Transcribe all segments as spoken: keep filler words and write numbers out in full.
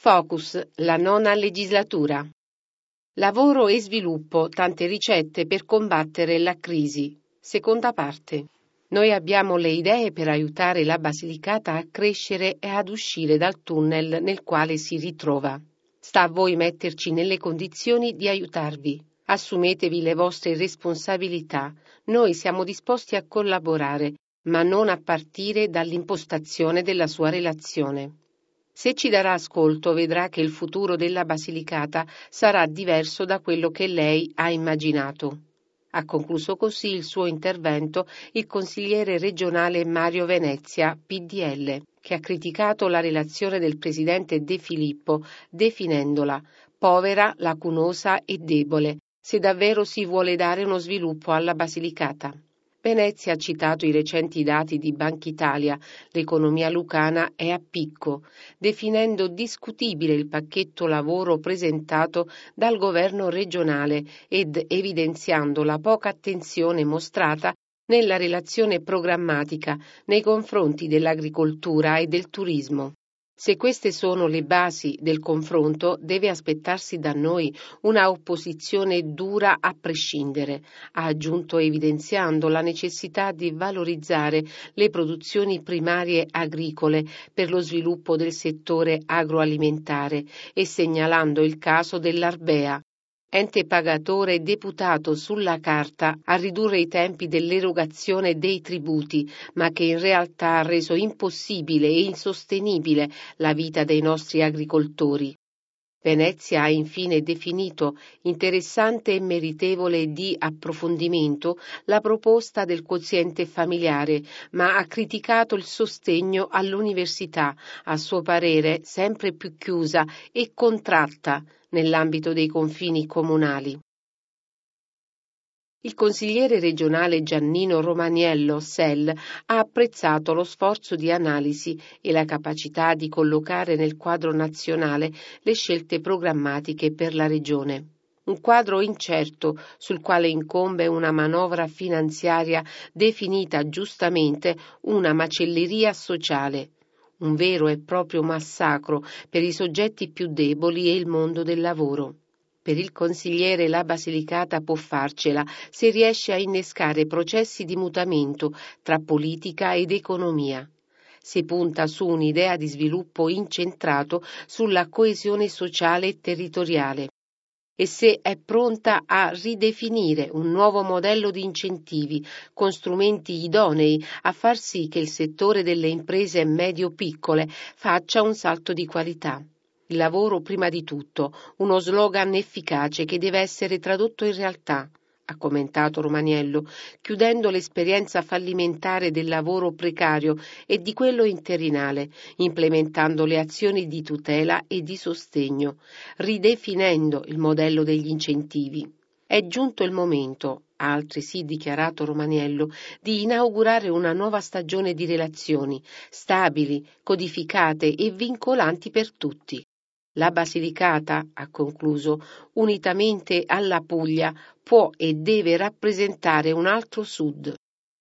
Focus, la nona legislatura. Lavoro e sviluppo, tante ricette per combattere la crisi. Seconda parte. Noi abbiamo le idee per aiutare la Basilicata a crescere e ad uscire dal tunnel nel quale si ritrova. Sta a voi metterci nelle condizioni di aiutarvi. Assumetevi le vostre responsabilità. Noi siamo disposti a collaborare, ma non a partire dall'impostazione della sua relazione. Se ci darà ascolto, vedrà che il futuro della Basilicata sarà diverso da quello che lei ha immaginato. Ha concluso così il suo intervento il consigliere regionale Mario Venezia, P D L, che ha criticato la relazione del presidente De Filippo, definendola povera, lacunosa e debole, se davvero si vuole dare uno sviluppo alla Basilicata. Venezia ha citato i recenti dati di Banca Italia, l'economia lucana è a picco, definendo discutibile il pacchetto lavoro presentato dal governo regionale ed evidenziando la poca attenzione mostrata nella relazione programmatica nei confronti dell'agricoltura e del turismo. Se queste sono le basi del confronto, deve aspettarsi da noi una opposizione dura a prescindere, ha aggiunto evidenziando la necessità di valorizzare le produzioni primarie agricole per lo sviluppo del settore agroalimentare e segnalando il caso dell'Arbea, ente pagatore deputato sulla carta a ridurre i tempi dell'erogazione dei tributi, ma che in realtà ha reso impossibile e insostenibile la vita dei nostri agricoltori. Venezia ha infine definito interessante e meritevole di approfondimento la proposta del quoziente familiare, ma ha criticato il sostegno all'università, a suo parere sempre più chiusa e contratta nell'ambito dei confini comunali. Il consigliere regionale Giannino Romaniello, S E L, ha apprezzato lo sforzo di analisi e la capacità di collocare nel quadro nazionale le scelte programmatiche per la regione. Un quadro incerto sul quale incombe una manovra finanziaria definita giustamente una macelleria sociale, un vero e proprio massacro per i soggetti più deboli e il mondo del lavoro. Per il consigliere la Basilicata può farcela se riesce a innescare processi di mutamento tra politica ed economia. Si punta su un'idea di sviluppo incentrato sulla coesione sociale e territoriale e se è pronta a ridefinire un nuovo modello di incentivi con strumenti idonei a far sì che il settore delle imprese medio-piccole faccia un salto di qualità. Il lavoro prima di tutto, uno slogan efficace che deve essere tradotto in realtà, ha commentato Romaniello, chiudendo l'esperienza fallimentare del lavoro precario e di quello interinale, implementando le azioni di tutela e di sostegno, ridefinendo il modello degli incentivi. È giunto il momento, ha altresì dichiarato Romaniello, di inaugurare una nuova stagione di relazioni, stabili, codificate e vincolanti per tutti. La Basilicata, ha concluso, unitamente alla Puglia, può e deve rappresentare un altro Sud.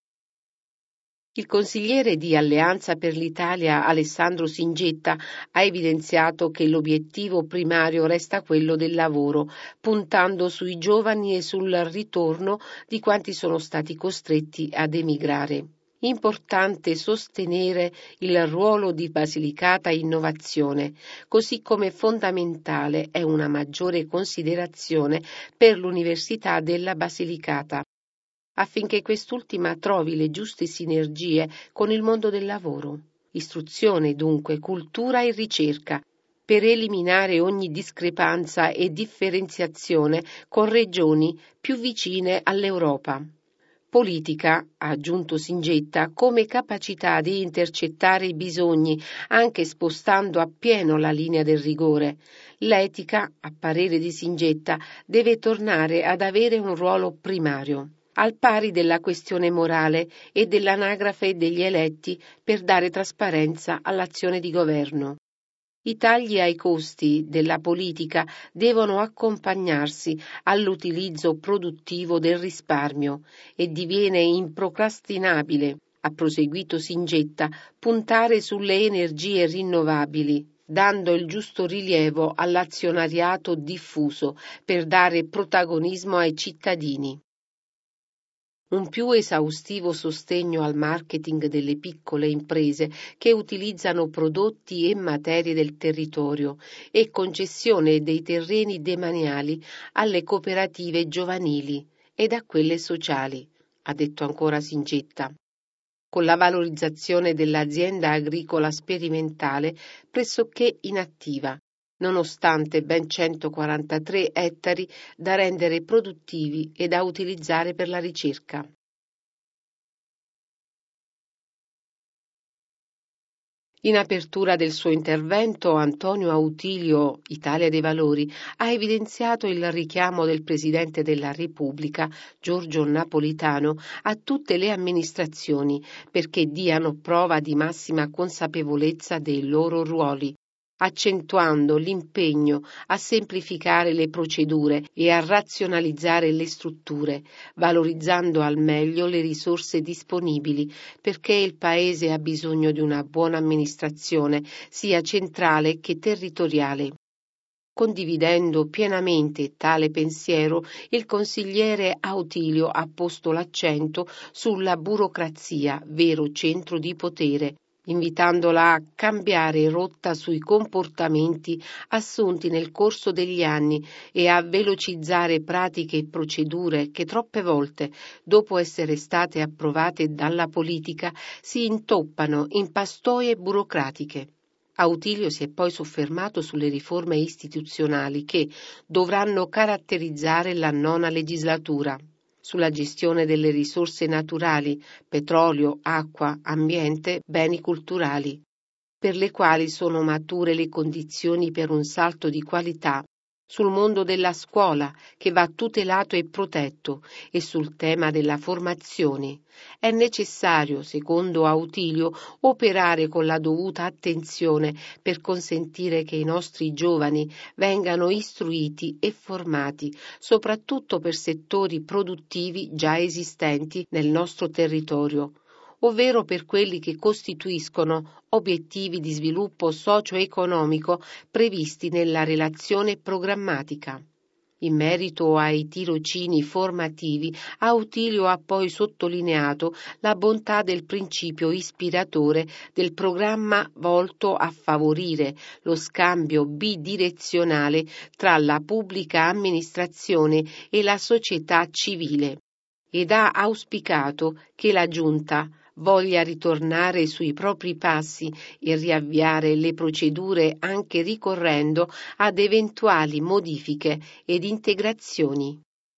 Il consigliere di Alleanza per l'Italia Alessandro Singetta ha evidenziato che l'obiettivo primario resta quello del lavoro, puntando sui giovani e sul ritorno di quanti sono stati costretti ad emigrare. Importante sostenere il ruolo di Basilicata Innovazione, così come fondamentale è una maggiore considerazione per l'Università della Basilicata, affinché quest'ultima trovi le giuste sinergie con il mondo del lavoro. Istruzione dunque, cultura e ricerca, per eliminare ogni discrepanza e differenziazione con regioni più vicine all'Europa. Politica, ha aggiunto Singetta, come capacità di intercettare i bisogni, anche spostando appieno la linea del rigore. L'etica, a parere di Singetta, deve tornare ad avere un ruolo primario, al pari della questione morale e dell'anagrafe degli eletti per dare trasparenza all'azione di governo. I tagli ai costi della politica devono accompagnarsi all'utilizzo produttivo del risparmio e diviene improcrastinabile, ha proseguito Singetta, puntare sulle energie rinnovabili. dando il giusto rilievo all'azionariato diffuso per dare protagonismo ai cittadini. Un più esaustivo sostegno al marketing delle piccole imprese che utilizzano prodotti e materie del territorio e concessione dei terreni demaniali alle cooperative giovanili ed a quelle sociali, ha detto ancora Singetta, con la valorizzazione dell'azienda agricola sperimentale pressoché inattiva, nonostante ben centoquarantatré ettari da rendere produttivi e da utilizzare per la ricerca. In apertura del suo intervento, Antonio Autilio, Italia dei Valori, ha evidenziato il richiamo del Presidente della Repubblica, Giorgio Napolitano, a tutte le amministrazioni perché diano prova di massima consapevolezza dei loro ruoli, accentuando l'impegno a semplificare le procedure e a razionalizzare le strutture, valorizzando al meglio le risorse disponibili, perché il Paese ha bisogno di una buona amministrazione, sia centrale che territoriale. Condividendo pienamente tale pensiero, il consigliere Autilio ha posto l'accento sulla burocrazia, vero centro di potere, invitandola a cambiare rotta sui comportamenti assunti nel corso degli anni e a velocizzare pratiche e procedure che troppe volte, dopo essere state approvate dalla politica, si intoppano in pastoie burocratiche. Autilio si è poi soffermato sulle riforme istituzionali che dovranno caratterizzare la nona legislatura, sulla gestione delle risorse naturali, petrolio, acqua, ambiente, beni culturali, per le quali sono mature le condizioni per un salto di qualità, sul mondo della scuola, che va tutelato e protetto, e sul tema della formazione. È necessario, secondo Autilio, operare con la dovuta attenzione per consentire che i nostri giovani vengano istruiti e formati, soprattutto per settori produttivi già esistenti nel nostro territorio, ovvero per quelli che costituiscono obiettivi di sviluppo socio-economico previsti nella relazione programmatica. In merito ai tirocini formativi, Autilio ha poi sottolineato la bontà del principio ispiratore del programma volto a favorire lo scambio bidirezionale tra la pubblica amministrazione e la società civile, ed ha auspicato che la Giunta voglia ritornare sui propri passi e riavviare le procedure anche ricorrendo ad eventuali modifiche ed integrazioni.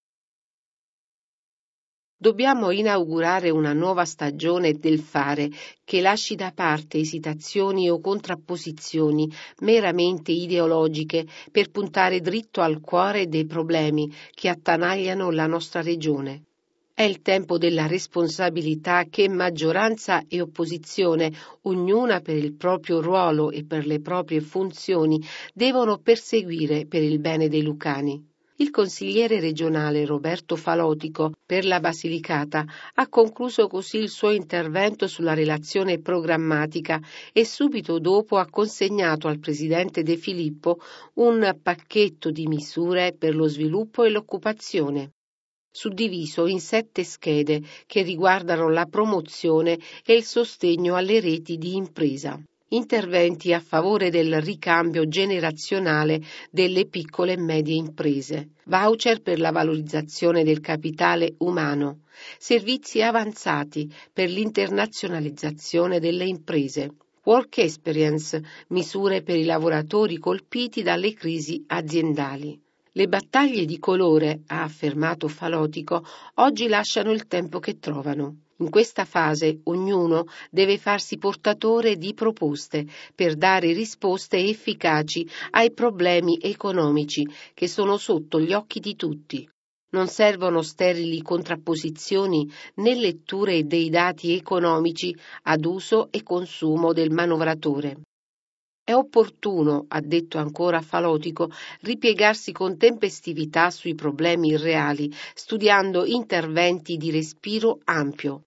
Dobbiamo inaugurare una nuova stagione del fare che lasci da parte esitazioni o contrapposizioni meramente ideologiche per puntare dritto al cuore dei problemi che attanagliano la nostra regione. È il tempo della responsabilità che maggioranza e opposizione, ognuna per il proprio ruolo e per le proprie funzioni, devono perseguire per il bene dei lucani. Il consigliere regionale Roberto Falotico per la Basilicata ha concluso così il suo intervento sulla relazione programmatica e subito dopo ha consegnato al presidente De Filippo un pacchetto di misure per lo sviluppo e l'occupazione, suddiviso in sette schede che riguardano la promozione e il sostegno alle reti di impresa, interventi a favore del ricambio generazionale delle piccole e medie imprese, voucher per la valorizzazione del capitale umano, servizi avanzati per l'internazionalizzazione delle imprese, work experience, misure per i lavoratori colpiti dalle crisi aziendali. Le battaglie di colore, ha affermato Falotico, oggi lasciano il tempo che trovano. In questa fase ognuno deve farsi portatore di proposte per dare risposte efficaci ai problemi economici che sono sotto gli occhi di tutti. Non servono sterili contrapposizioni né letture dei dati economici ad uso e consumo del manovratore. È opportuno, ha detto ancora Falotico, ripiegarsi con tempestività sui problemi reali, studiando interventi di respiro ampio.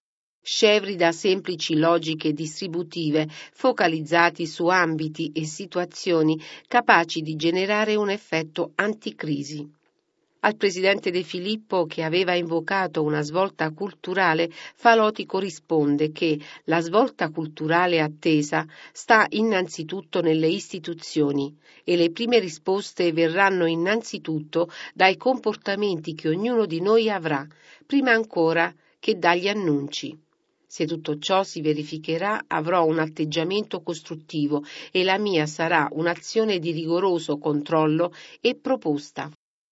scevri da semplici logiche distributive, focalizzati su ambiti e situazioni capaci di generare un effetto anticrisi. Al presidente De Filippo, che aveva invocato una svolta culturale, Falotico risponde che la svolta culturale attesa sta innanzitutto nelle istituzioni e le prime risposte verranno innanzitutto dai comportamenti che ognuno di noi avrà, prima ancora che dagli annunci. Se tutto ciò si verificherà, avrò un atteggiamento costruttivo e la mia sarà un'azione di rigoroso controllo e proposta.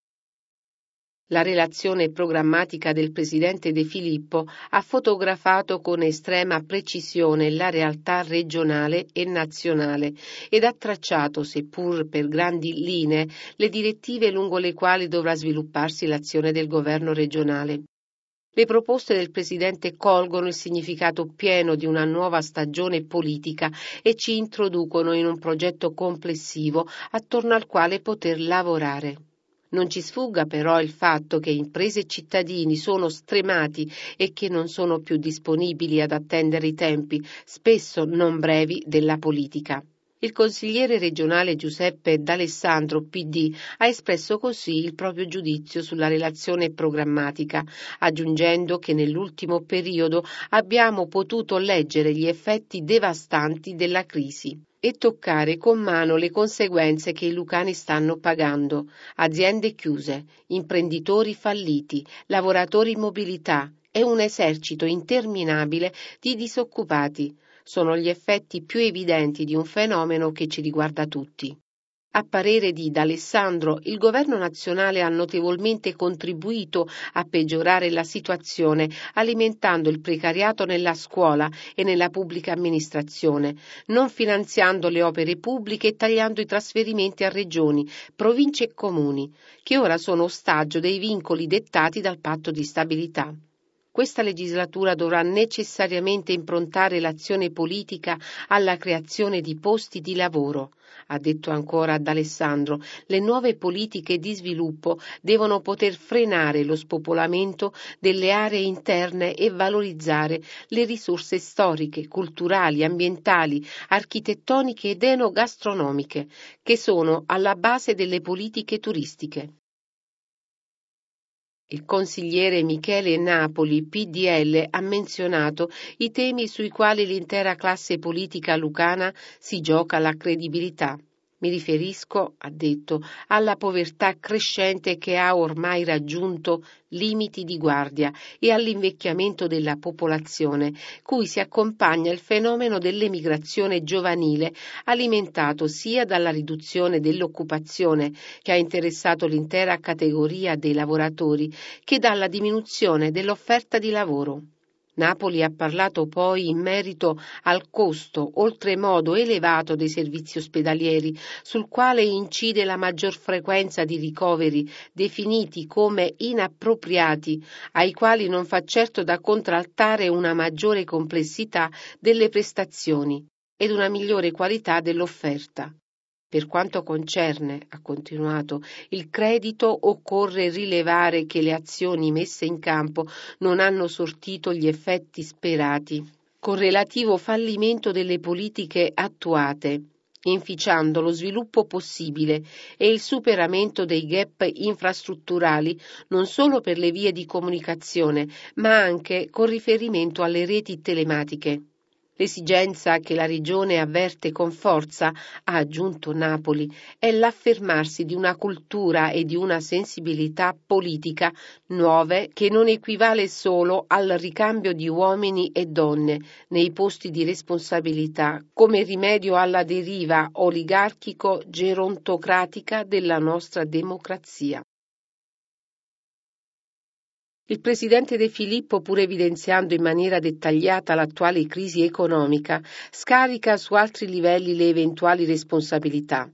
La relazione programmatica del presidente De Filippo ha fotografato con estrema precisione la realtà regionale e nazionale ed ha tracciato, seppur per grandi linee, le direttive lungo le quali dovrà svilupparsi l'azione del governo regionale. Le proposte del Presidente colgono il significato pieno di una nuova stagione politica e ci introducono in un progetto complessivo attorno al quale poter lavorare. Non ci sfugga però il fatto che imprese e cittadini sono stremati e che non sono più disponibili ad attendere i tempi, spesso non brevi, della politica. Il consigliere regionale Giuseppe D'Alessandro, P D, ha espresso così il proprio giudizio sulla relazione programmatica, aggiungendo che nell'ultimo periodo abbiamo potuto leggere gli effetti devastanti della crisi e toccare con mano le conseguenze che i lucani stanno pagando: aziende chiuse, imprenditori falliti, lavoratori in mobilità e un esercito interminabile di disoccupati. Sono gli effetti più evidenti di un fenomeno che ci riguarda tutti. A parere di D'Alessandro, il governo nazionale ha notevolmente contribuito a peggiorare la situazione, alimentando il precariato nella scuola e nella pubblica amministrazione, non finanziando le opere pubbliche e tagliando i trasferimenti a regioni, province e comuni, che ora sono ostaggio dei vincoli dettati dal patto di stabilità. Questa legislatura dovrà necessariamente improntare l'azione politica alla creazione di posti di lavoro. Ha detto ancora D'Alessandro, le nuove politiche di sviluppo devono poter frenare lo spopolamento delle aree interne e valorizzare le risorse storiche, culturali, ambientali, architettoniche ed enogastronomiche, che sono alla base delle politiche turistiche. Il consigliere Michele Napoli, P D L, ha menzionato i temi sui quali l'intera classe politica lucana si gioca la credibilità. Mi riferisco, ha detto, alla povertà crescente che ha ormai raggiunto limiti di guardia e all'invecchiamento della popolazione, cui si accompagna il fenomeno dell'emigrazione giovanile, alimentato sia dalla riduzione dell'occupazione, che ha interessato l'intera categoria dei lavoratori, che dalla diminuzione dell'offerta di lavoro. Napoli ha parlato poi in merito al costo oltremodo elevato dei servizi ospedalieri, sul quale incide la maggior frequenza di ricoveri definiti come inappropriati, ai quali non fa certo da contraltare una maggiore complessità delle prestazioni ed una migliore qualità dell'offerta. Per quanto concerne, ha continuato, il credito, occorre rilevare che le azioni messe in campo non hanno sortito gli effetti sperati, con relativo fallimento delle politiche attuate, inficiando lo sviluppo possibile e il superamento dei gap infrastrutturali non solo per le vie di comunicazione, ma anche con riferimento alle reti telematiche. L'esigenza che la Regione avverte con forza, ha aggiunto Napoli, è l'affermarsi di una cultura e di una sensibilità politica nuove che non equivale solo al ricambio di uomini e donne nei posti di responsabilità come rimedio alla deriva oligarchico-gerontocratica della nostra democrazia. Il presidente De Filippo, pur evidenziando in maniera dettagliata l'attuale crisi economica, scarica su altri livelli le eventuali responsabilità.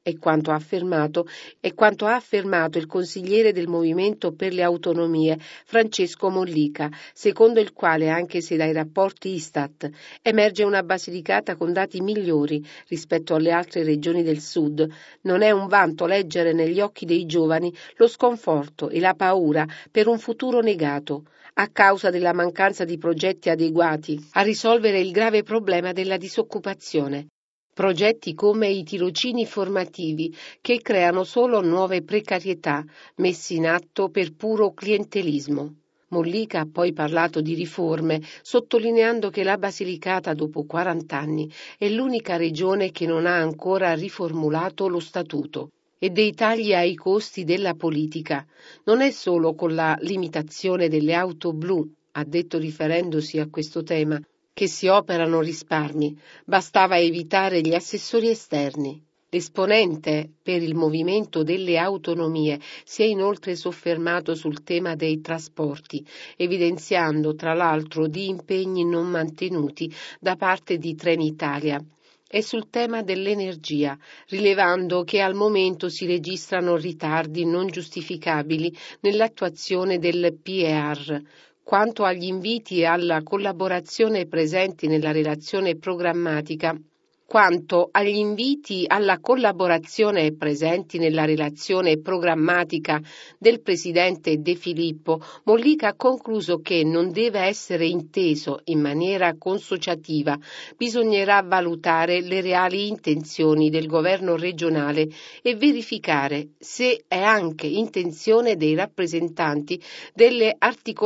È quanto ha affermato, è quanto ha affermato il consigliere del Movimento per le Autonomie, Francesco Mollica, secondo il quale, anche se dai rapporti Istat emerge una Basilicata con dati migliori rispetto alle altre regioni del sud, non è un vanto leggere negli occhi dei giovani lo sconforto e la paura per un futuro negato, a causa della mancanza di progetti adeguati a risolvere il grave problema della disoccupazione. Progetti come i tirocini formativi che creano solo nuove precarietà messi in atto per puro clientelismo. Mollica ha poi parlato di riforme, sottolineando che la Basilicata dopo quaranta anni è l'unica regione che non ha ancora riformulato lo statuto. E dei tagli ai costi della politica. Non è solo con la limitazione delle auto blu, ha detto riferendosi a questo tema, che si operano risparmi, bastava evitare gli assessori esterni. L'esponente per il Movimento delle Autonomie si è inoltre soffermato sul tema dei trasporti, evidenziando tra l'altro di impegni non mantenuti da parte di Trenitalia e sul tema dell'energia, rilevando che al momento si registrano ritardi non giustificabili nell'attuazione del P E R. Quanto agli inviti alla collaborazione presenti nella relazione programmatica, Quanto agli inviti alla collaborazione presenti nella relazione programmatica del presidente De Filippo, Mollica ha concluso che non deve essere inteso in maniera consociativa, bisognerà valutare le reali intenzioni del governo regionale e verificare se è anche intenzione dei rappresentanti delle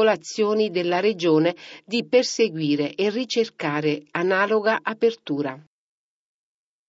articolazioni della regione di perseguire e ricercare analoga apertura.